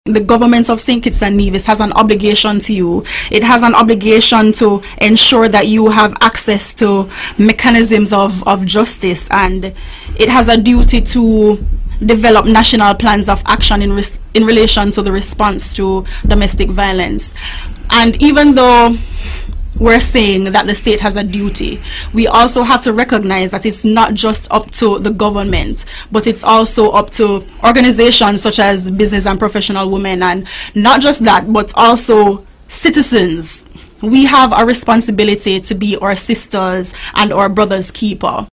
The government of St. Kitts and Nevis has an obligation to you. It has an obligation to ensure that you have access to mechanisms of justice, and it has a duty to develop national plans of action in relation to the response to domestic violence. And even though we're saying that the state has a duty, we also have to recognize that it's not just up to the government, but it's also up to organizations such as Business and Professional Women, and not just that, but also citizens. We have a responsibility to be our sisters and our brothers' keeper.